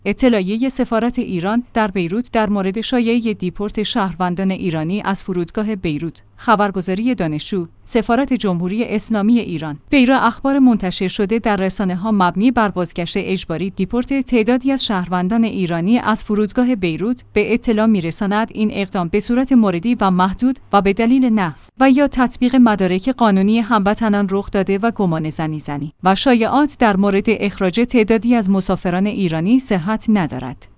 اطلاعیه سفارت ایران در بیروت در مورد شایعه دیپورت شهروندان ایرانی از فرودگاه بیروت. خبرگزاری دانشجو، سفارت جمهوری اسلامی ایران. پیرا اخبار منتشر شده در رسانه‌ها مبنی بر بازگشت اجباری دیپورت تعدادی از شهروندان ایرانی از فرودگاه بیروت به اطلاع می‌رساند این اقدام به صورت موردی و محدود و به دلیل نقض و یا تطبیق مدارک قانونی هموطنان رخ داده و گمانه‌زنی و شایعات در مورد اخراج تعدادی از مسافران ایرانی صحت ندارد.